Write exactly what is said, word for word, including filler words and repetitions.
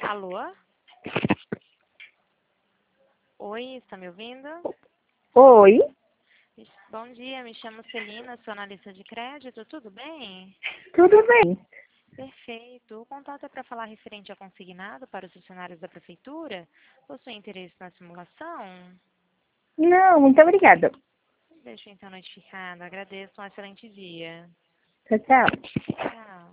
Alô? Oi, está me ouvindo? Oi, Bom dia, me chamo Celina, sou analista de crédito, tudo bem? tudo bem? Perfeito. O contato é para falar referente a consignado para os funcionários da prefeitura? Possui interesse na simulação? Não, muito obrigada. Deixa eu então notificado. Agradeço, um excelente dia. Tchau, tchau. Tchau.